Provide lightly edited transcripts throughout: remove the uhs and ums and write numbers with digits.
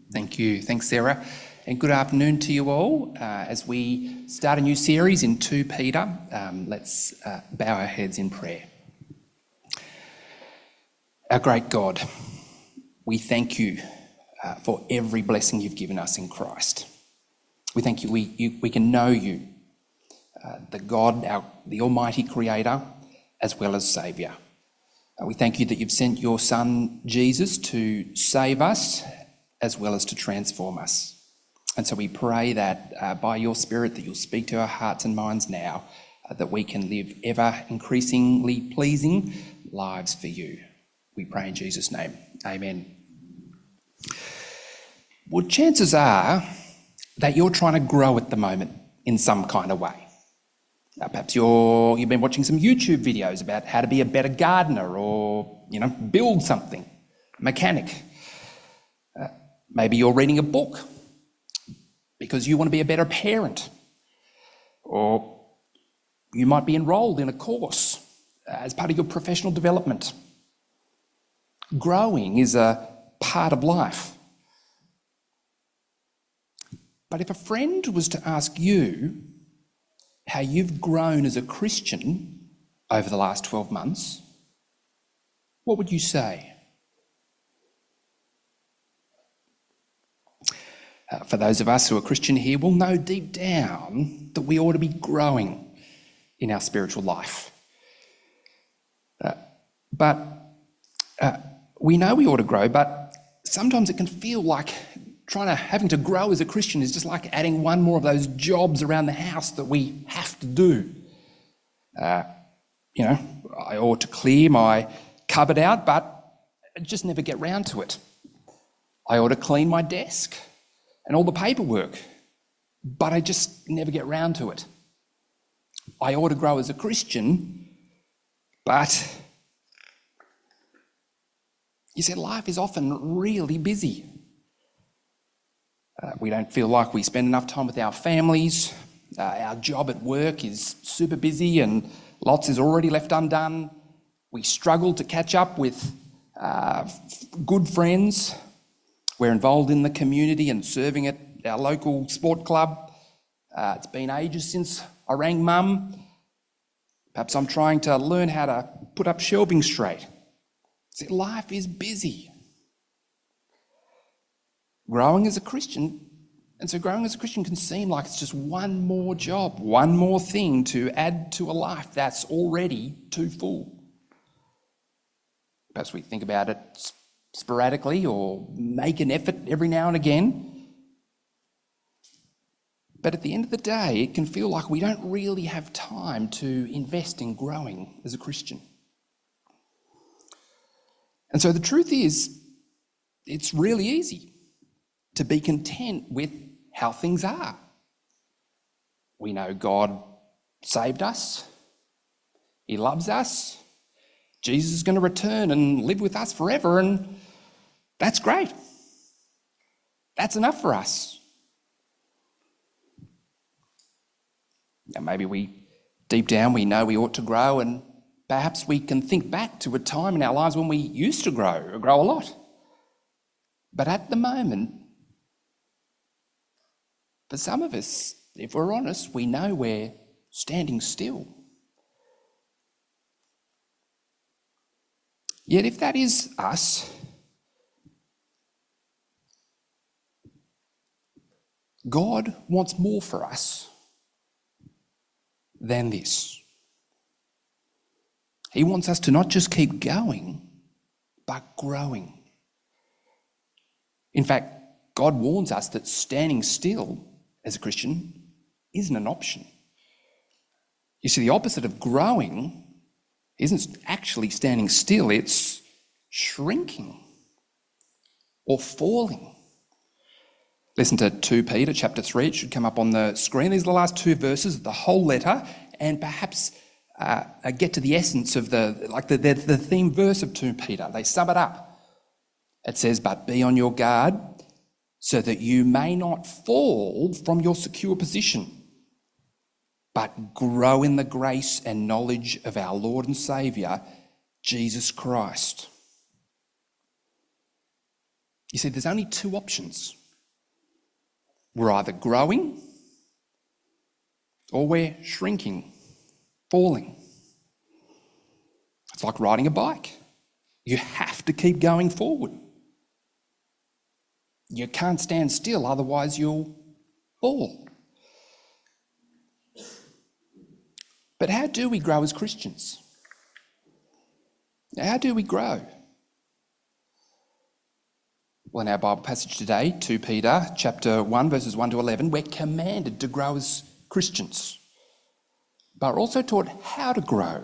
Thank you. Thanks, Sarah. And good afternoon to you all. As we start a new series in 2 Peter, let's bow our heads in prayer. Our great God, we thank you for every blessing you've given us in Christ. We thank you we can know you, the God, the Almighty Creator, as well as Saviour. We thank you that you've sent your Son, Jesus, to save us as well as to transform us. And so we pray that by your Spirit that you'll speak to our hearts and minds now, that we can live ever increasingly pleasing lives for you. We pray in Jesus' name. Amen. Well, chances are that you're trying to grow at the moment in some kind of way. Perhaps you've been watching some YouTube videos about how to be a better gardener or, build something, mechanic. Maybe you're reading a book because you want to be a better parent, or you might be enrolled in a course as part of your professional development. Growing is a part of life. But if a friend was to ask you how you've grown as a Christian over the last 12 months, what would you say? For those of us who are Christian here, we'll know deep down that we ought to be growing in our spiritual life. But we know we ought to grow, but sometimes it can feel like having to grow as a Christian is just like adding one more of those jobs around the house that we have to do. I ought to clear my cupboard out, but I just never get round to it. I ought to clean my desk and all the paperwork, but I just never get round to it. I ought to grow as a Christian, but you see, life is often really busy. We don't feel like we spend enough time with our families. Our job at work is super busy and lots is already left undone. We struggle to catch up with good friends. We're involved in the community and serving at our local sport club. It's been ages since I rang Mum. Perhaps I'm trying to learn how to put up shelving straight. See, life is busy. Growing as a Christian can seem like it's just one more job, one more thing to add to a life that's already too full. Perhaps we think about it sporadically or make an effort every now and again. But at the end of the day, it can feel like we don't really have time to invest in growing as a Christian. And so the truth is, it's really easy to be content with how things are. We know God saved us. He loves us. Jesus is going to return and live with us forever, and that's great. That's enough for us. Now, maybe deep down we know we ought to grow, and perhaps we can think back to a time in our lives when we used to grow a lot. But at the moment, for some of us, if we're honest, we know we're standing still. Yet if that is us, God wants more for us than this. He wants us to not just keep going, but growing. In fact, God warns us that standing still as a Christian isn't an option. You see, the opposite of growing isn't actually standing still, it's shrinking or falling. Listen to 2 Peter chapter 3, it should come up on the screen. These are the last 2 verses of the whole letter, and perhaps get to the essence of the theme verse of 2 Peter. They sum it up. It says, "But be on your guard so that you may not fall from your secure position, but grow in the grace and knowledge of our Lord and Saviour, Jesus Christ." You see, there's only 2 options We're either growing or we're shrinking, falling. It's like riding a bike. You have to keep going forward. You can't stand still, otherwise you'll fall. But how do we grow as Christians? How do we grow? Well, in our Bible passage today, 2 Peter chapter 1, verses 1 to 11, we're commanded to grow as Christians, but we're also taught how to grow.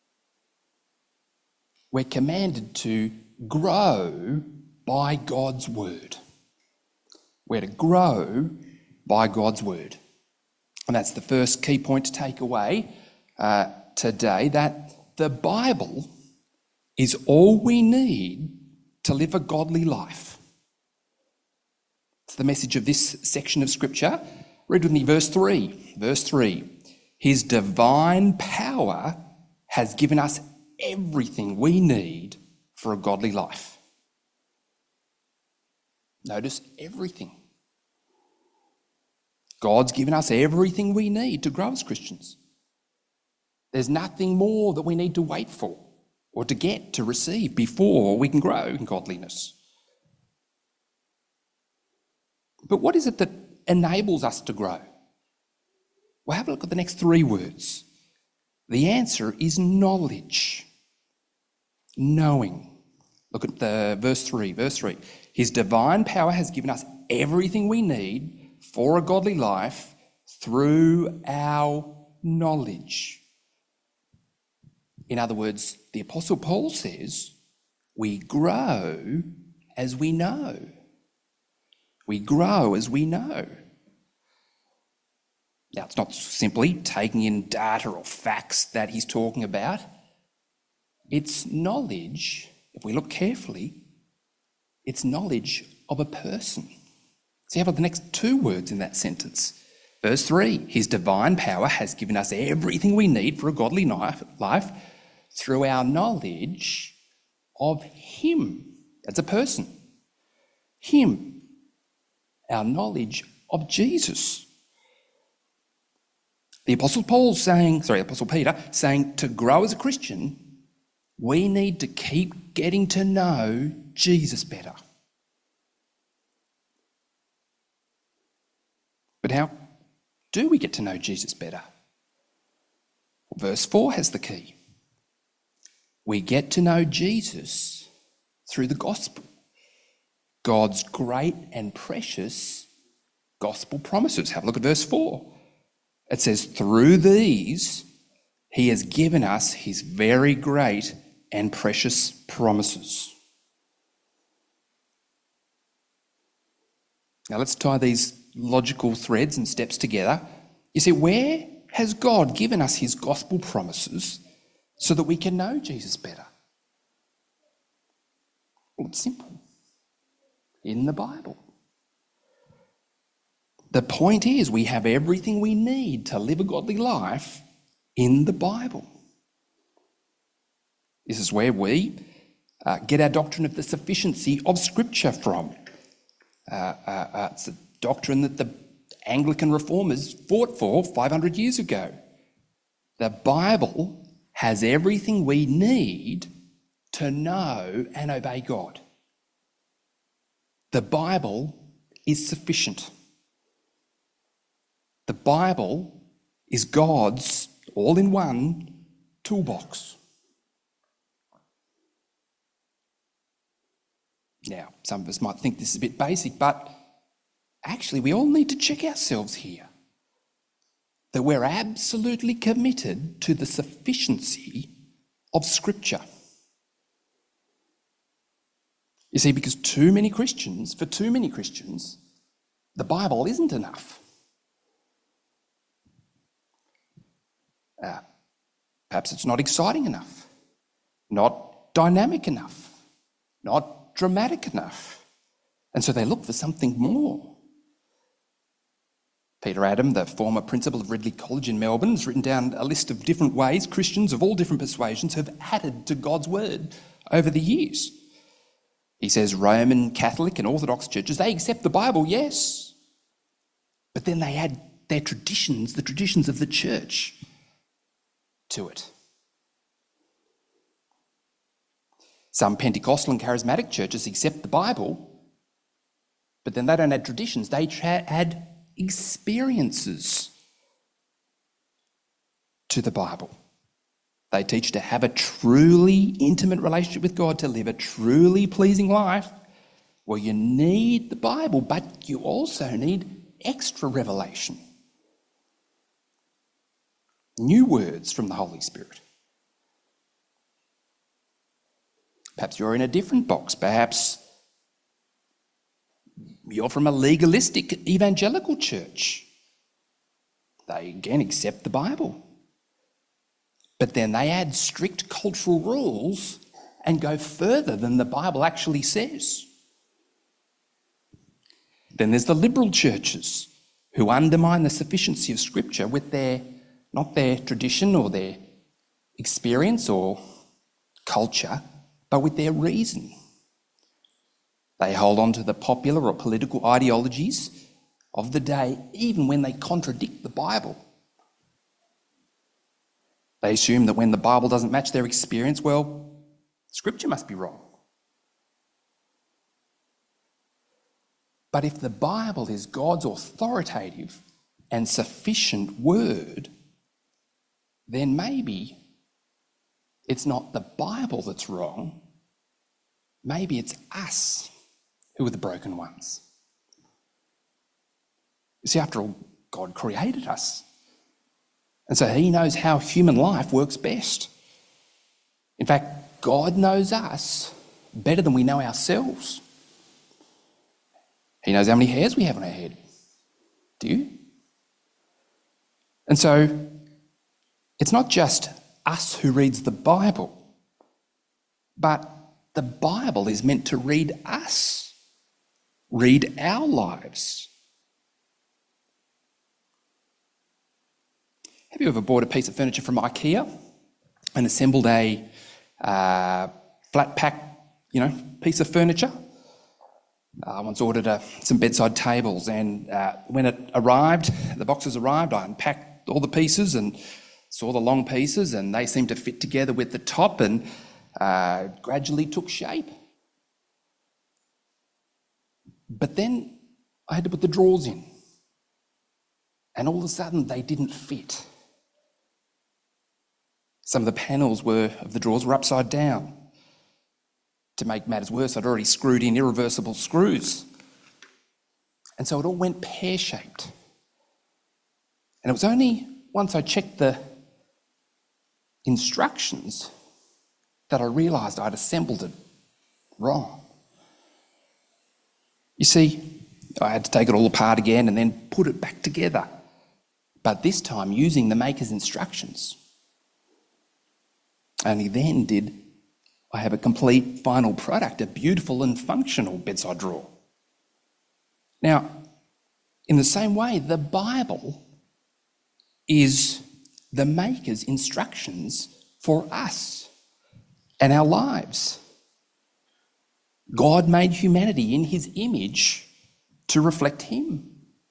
We're commanded to grow by God's word. We're to grow by God's word. And that's the first key point to take away today, that the Bible is all we need to live a godly life. It's the message of this section of Scripture. Read with me verse 3. Verse 3. His divine power has given us everything we need for a godly life. Notice everything. God's given us everything we need to grow as Christians. There's nothing more that we need to wait for or to get, to receive before we can grow in godliness. But what is it that enables us to grow? Well, have a look at the next three words. The answer is knowledge. Knowing. Look at the verse 3. Verse 3. His divine power has given us everything we need for a godly life through our knowledge. In other words, the Apostle Paul says, we grow as we know. We grow as we know. Now, it's not simply taking in data or facts that he's talking about. It's knowledge, if we look carefully, it's knowledge of a person. See how about the next two words in that sentence? Verse 3, his divine power has given us everything we need for a godly life through our knowledge of him. That's a person. Him. Our knowledge of Jesus. The Apostle Peter saying to grow as a Christian, we need to keep getting to know Jesus better. But how do we get to know Jesus better? Well, verse 4 has the key. We get to know Jesus through the gospel. God's great and precious gospel promises. Have a look at verse 4. It says, through these, he has given us his very great and precious promises. Now let's tie these logical threads and steps together. You see, where has God given us his gospel promises so that we can know Jesus better? Well, it's simple. In the Bible. The point is, we have everything we need to live a godly life in the Bible. This is where we get our doctrine of the sufficiency of Scripture from. It's a doctrine that the Anglican reformers fought for 500 years ago. The Bible has everything we need to know and obey God. The Bible is sufficient. The Bible is God's all-in-one toolbox. Now, some of us might think this is a bit basic, but actually we all need to check ourselves here. That we're absolutely committed to the sufficiency of Scripture. You see, because for too many Christians, the Bible isn't enough. Perhaps it's not exciting enough, not dynamic enough, not dramatic enough. And so they look for something more. Peter Adam, the former principal of Ridley College in Melbourne, has written down a list of different ways Christians of all different persuasions have added to God's word over the years. He says Roman, Catholic and Orthodox churches, they accept the Bible, yes. But then they add their traditions, the traditions of the church, to it. Some Pentecostal and charismatic churches accept the Bible, but then they don't add traditions, they add experiences to the Bible. They teach to have a truly intimate relationship with God, to live a truly pleasing life. Well, you need the Bible, but you also need extra revelation. New words from the Holy Spirit. Perhaps you're in a different box. Perhaps you're from a legalistic evangelical church. They again accept the Bible. But then they add strict cultural rules and go further than the Bible actually says. Then there's the liberal churches who undermine the sufficiency of Scripture with not their tradition or their experience or culture, but with their reason. They hold on to the popular or political ideologies of the day, even when they contradict the Bible. They assume that when the Bible doesn't match their experience, well, Scripture must be wrong. But if the Bible is God's authoritative and sufficient word, then maybe it's not the Bible that's wrong. Maybe it's us who are the broken ones. You see, after all, God created us. And so he knows how human life works best. In fact, God knows us better than we know ourselves. He knows how many hairs we have on our head. Do you? And so it's not just us who reads the Bible, but the Bible is meant to read us, read our lives. Have you ever bought a piece of furniture from IKEA and assembled a flat pack, piece of furniture? I once ordered some bedside tables, and when it arrived, the boxes arrived, I unpacked all the pieces and saw the long pieces, and they seemed to fit together with the top and gradually took shape. But then I had to put the drawers in, and all of a sudden they didn't fit. Some of the panels of the drawers were upside down. To make matters worse, I'd already screwed in irreversible screws. And so it all went pear-shaped. And it was only once I checked the instructions that I realised I'd assembled it wrong. You see, I had to take it all apart again and then put it back together, but this time using the maker's instructions. Only then did I have a complete final product, a beautiful and functional bedside drawer. Now, in the same way, the Bible is the maker's instructions for us and our lives. God made humanity in his image to reflect him.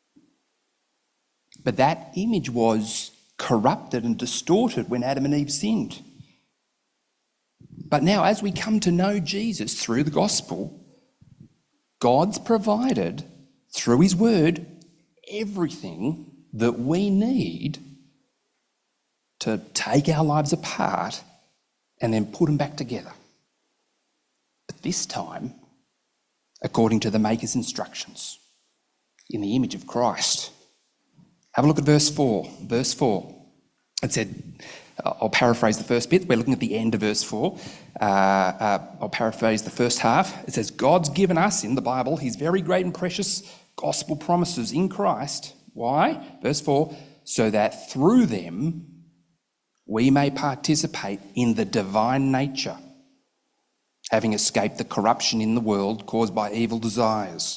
But that image was corrupted and distorted when Adam and Eve sinned. But now, as we come to know Jesus through the gospel, God's provided, through his word, everything that we need to take our lives apart and then put them back together. But this time, according to the maker's instructions, in the image of Christ. Have a look at verse 4. Verse 4. It said, I'll paraphrase the first bit. We're looking at the end of verse 4. I'll paraphrase the first half. It says, God's given us in the Bible his very great and precious gospel promises in Christ. Why? Verse 4, so that through them we may participate in the divine nature, having escaped the corruption in the world caused by evil desires.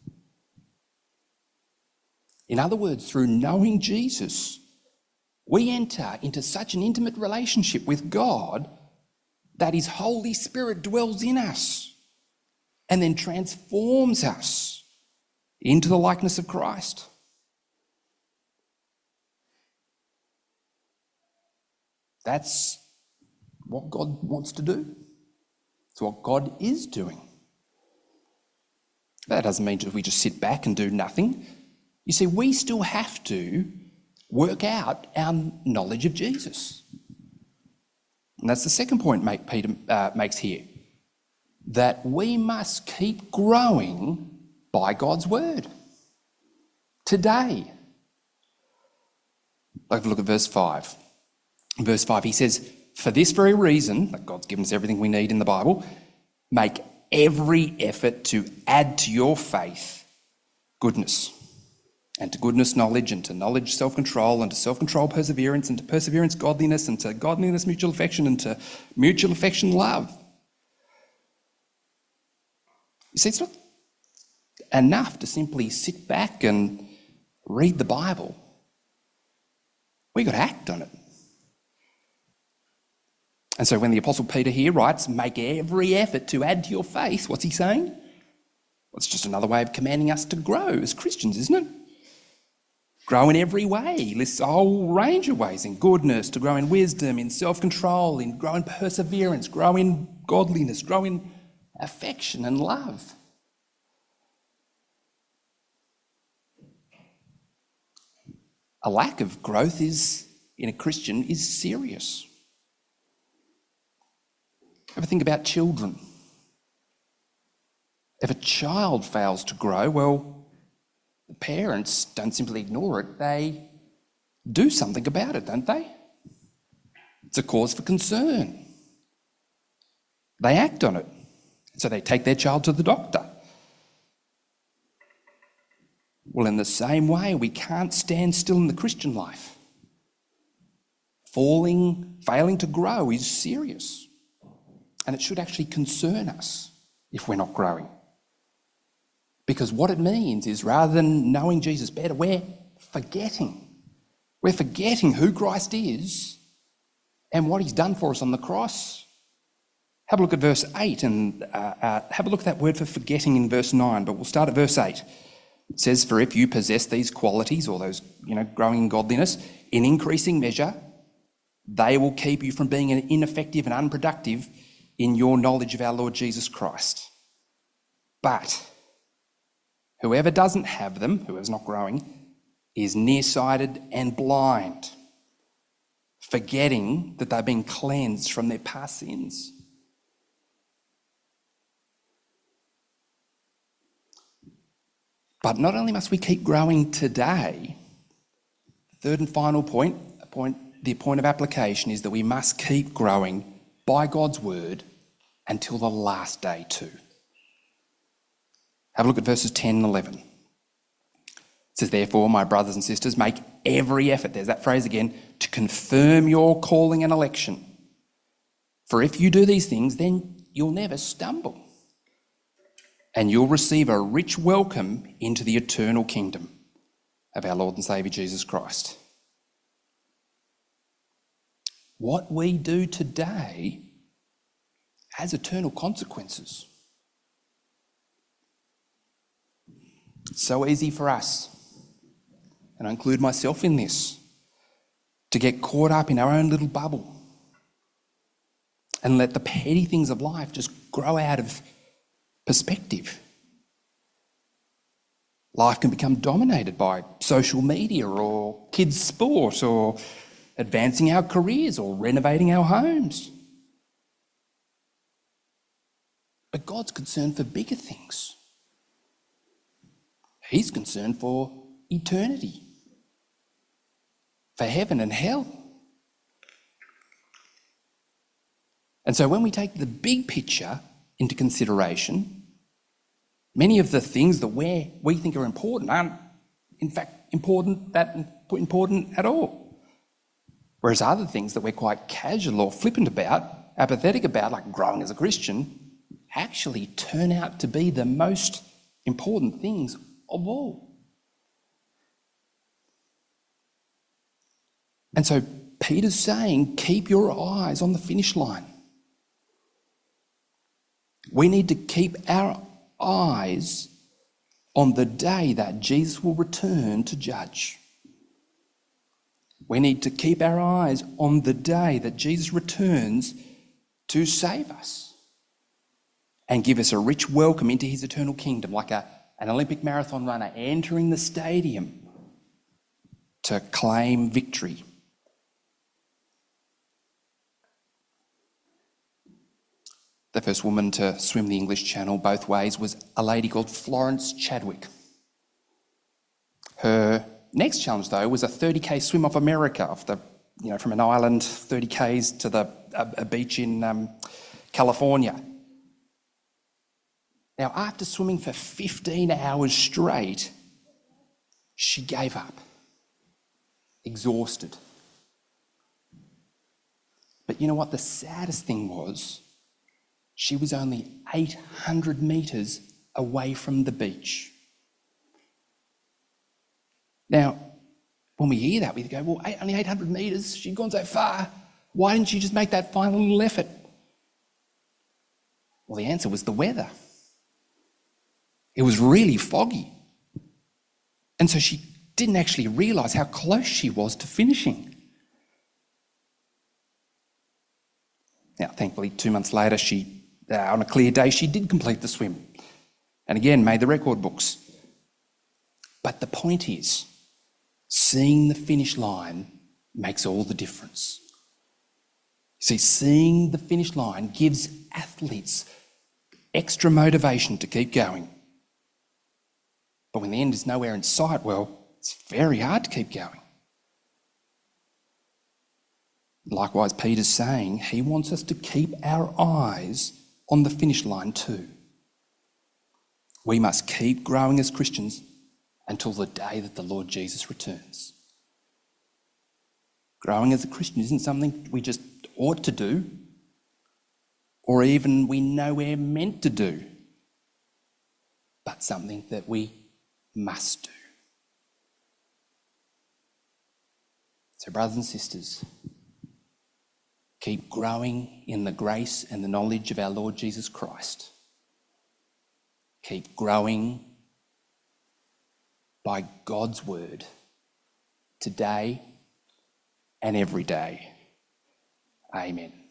In other words, through knowing Jesus, we enter into such an intimate relationship with God that his Holy Spirit dwells in us and then transforms us into the likeness of Christ. That's what God wants to do. It's what God is doing. That doesn't mean that we just sit back and do nothing. You see, we still have to work out our knowledge of Jesus. And that's the second point Peter makes here, that we must keep growing by God's word today. Let's look at verse 5. In verse 5 he says, for this very reason, that God's given us everything we need in the Bible, make every effort to add to your faith goodness, and to goodness knowledge, and to knowledge self-control, and to self-control perseverance, and to perseverance godliness, and to godliness mutual affection, and to mutual affection love. You see, it's not enough to simply sit back and read the Bible. We've got to act on it. And so when the Apostle Peter here writes, make every effort to add to your faith, what's he saying? Well, it's just another way of commanding us to grow as Christians, isn't it? Grow in every way. Lists a whole range of ways: in goodness, to grow in wisdom, in self-control, in grow in perseverance, grow in godliness, grow in affection and love. A lack of growth in a Christian is serious. Ever think about children? If a child fails to grow, well, the parents don't simply ignore it, they do something about it, don't they? It's a cause for concern. They act on it. So they take their child to the doctor. Well, in the same way, we can't stand still in the Christian life. Failing to grow is serious. And it should actually concern us if we're not growing. Because what it means is, rather than knowing Jesus better, we're forgetting. We're forgetting who Christ is and what he's done for us on the cross. Have a look at verse 8 and have a look at that word for forgetting in verse 9, but we'll start at verse 8. It says, for if you possess these qualities, or those, growing in godliness, in increasing measure, they will keep you from being ineffective and unproductive in your knowledge of our Lord Jesus Christ. But whoever doesn't have them, whoever's not growing, is nearsighted and blind, forgetting that they've been cleansed from their past sins. But not only must we keep growing today, third and final point, the point of application is that we must keep growing by God's word until the last day too. Have a look at verses 10 and 11. It says, therefore, my brothers and sisters, make every effort, there's that phrase again, to confirm your calling and election. For if you do these things, then you'll never stumble, and you'll receive a rich welcome into the eternal kingdom of our Lord and Saviour Jesus Christ. What we do today has eternal consequences. It's so easy for us, and I include myself in this, to get caught up in our own little bubble and let the petty things of life just grow out of perspective. Life can become dominated by social media or kids' sport or advancing our careers or renovating our homes. But God's concerned for bigger things. He's concerned for eternity, for heaven and hell. And so when we take the big picture into consideration, many of the things that we think are important aren't, in fact, important at all. Whereas other things that we're quite casual or flippant about, apathetic about, like growing as a Christian, actually turn out to be the most important things of all. And so Peter's saying, keep your eyes on the finish line. We need to keep our eyes on the day that Jesus will return to judge. We need to keep our eyes on the day that Jesus returns to save us and give us a rich welcome into his eternal kingdom, like an Olympic marathon runner entering the stadium to claim victory. The first woman to swim the English Channel both ways was a lady called Florence Chadwick. Her next challenge, though, was a 30k swim off America, from an island 30k's to a beach in California. Now, after swimming for 15 hours straight, she gave up, exhausted. But you know what? The saddest thing was, she was only 800 metres away from the beach. Now, when we hear that, we go, well, only 800 metres, she'd gone so far. Why didn't she just make that final little effort? Well, the answer was the weather. It was really foggy. And so she didn't actually realise how close she was to finishing. Now, thankfully, 2 months later, on a clear day, she did complete the swim. And again, made the record books. But the point is, seeing the finish line makes all the difference. See, seeing the finish line gives athletes extra motivation to keep going. But when the end is nowhere in sight, well, it's very hard to keep going. Likewise, Peter's saying he wants us to keep our eyes on the finish line too. We must keep growing as Christians until the day that the Lord Jesus returns. Growing as a Christian isn't something we just ought to do, or even we know we're meant to do, but something that we must do. So, brothers and sisters, keep growing in the grace and the knowledge of our Lord Jesus Christ. Keep growing by God's word today and every day. Amen.